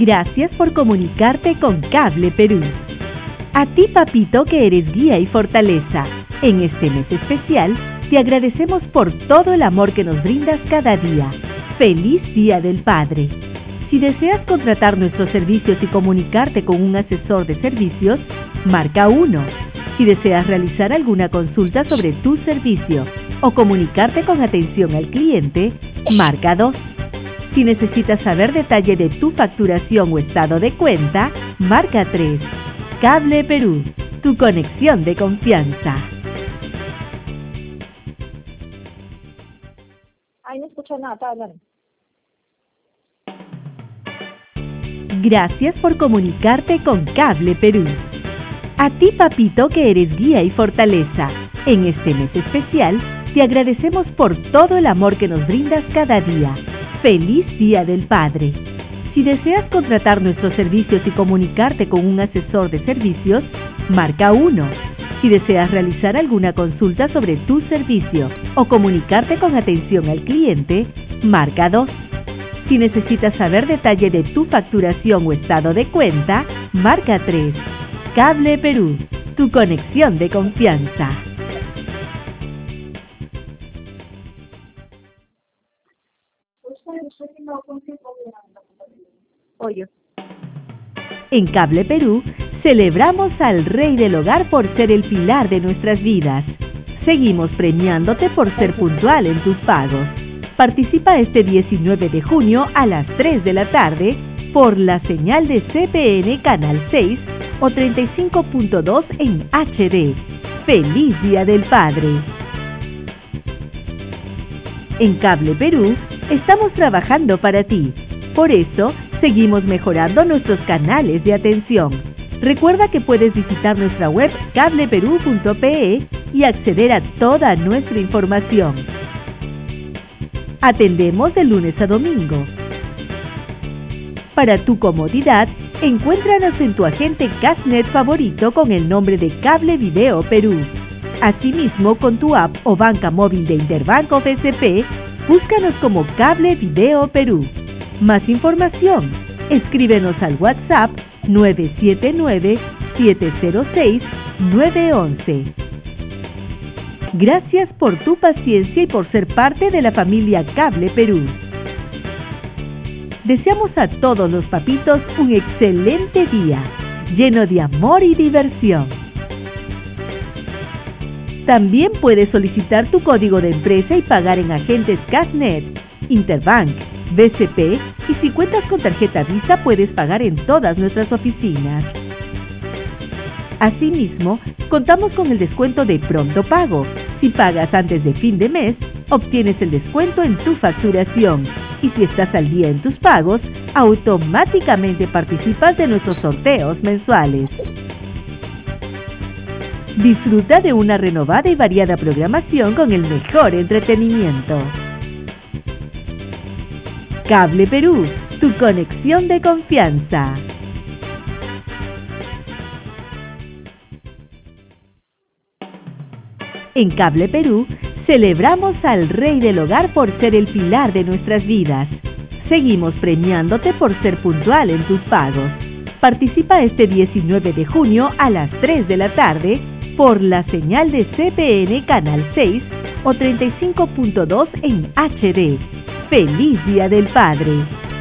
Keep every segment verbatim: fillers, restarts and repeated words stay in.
Gracias por comunicarte con Cable Perú. A ti, papito, que eres guía y fortaleza, en este mes especial, te agradecemos por todo el amor que nos brindas cada día. ¡Feliz Día del Padre! Si deseas contratar nuestros servicios y comunicarte con un asesor de servicios, marca uno. Si deseas realizar alguna consulta sobre tu servicio o comunicarte con atención al cliente, marca dos. Si necesitas saber detalle de tu facturación o estado de cuenta, marca tres. Cable Perú, tu conexión de confianza. Ay, no escucho nada, está hablando. Gracias por comunicarte con Cable Perú. A ti, papito, que eres guía y fortaleza, en este mes especial, te agradecemos por todo el amor que nos brindas cada día. ¡Feliz Día del Padre! Si deseas contratar nuestros servicios y comunicarte con un asesor de servicios, marca uno. Si deseas realizar alguna consulta sobre tu servicio o comunicarte con atención al cliente, marca dos. Si necesitas saber detalle de tu facturación o estado de cuenta, marca tres. Cable Perú, tu conexión de confianza. Oye. En Cable Perú, celebramos al Rey del Hogar por ser el pilar de nuestras vidas. Seguimos premiándote por ser puntual en tus pagos. Participa este diecinueve de junio a las tres de la tarde por la señal de C P N Canal seis o treinta y cinco punto dos en H D. ¡Feliz Día del Padre! En Cable Perú, estamos trabajando para ti. Por eso, seguimos mejorando nuestros canales de atención. Recuerda que puedes visitar nuestra web cable perú punto pe e y acceder a toda nuestra información. Atendemos de lunes a domingo. Para tu comodidad, encuéntranos en tu agente Cashnet favorito con el nombre de Cable Video Perú. Asimismo, con tu app o banca móvil de Interbanco B C P, búscanos como Cable Video Perú. Más información, escríbenos al WhatsApp nueve siete nueve, siete cero seis, nueve uno uno. Gracias por tu paciencia y por ser parte de la familia Cable Perú. Deseamos a todos los papitos un excelente día, lleno de amor y diversión. También puedes solicitar tu código de empresa y pagar en agentes Cashnet, Interbank, B C P y si cuentas con tarjeta Visa puedes pagar en todas nuestras oficinas. Asimismo, contamos con el descuento de Pronto Pago. Si pagas antes de fin de mes, obtienes el descuento en tu facturación. Y si estás al día en tus pagos, automáticamente participas de nuestros sorteos mensuales. Disfruta de una renovada y variada programación con el mejor entretenimiento. Cable Perú, tu conexión de confianza. En Cable Perú, celebramos al Rey del Hogar por ser el pilar de nuestras vidas. Seguimos premiándote por ser puntual en tus pagos. Participa este diecinueve de junio a las tres de la tarde por la señal de C P N Canal seis o treinta y cinco punto dos en H D. ¡Feliz Día del Padre!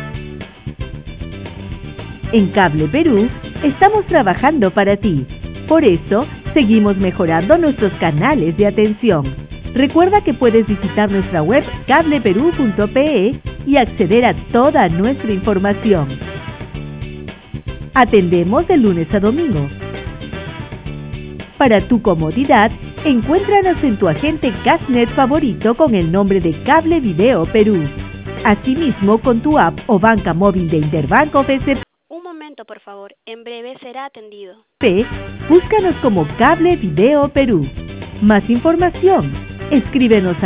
En Cable Perú, estamos trabajando para ti. Por eso, seguimos mejorando nuestros canales de atención. Recuerda que puedes visitar nuestra web cable perú punto pe e y acceder a toda nuestra información. Atendemos de lunes a domingo. Para tu comodidad, encuéntranos en tu agente Cashnet favorito con el nombre de Cable Video Perú. Asimismo, con tu app o banca móvil de Interbanco B C P. Un momento, por favor. En breve será atendido. Búscanos como Cable Video Perú. Más información, escríbenos a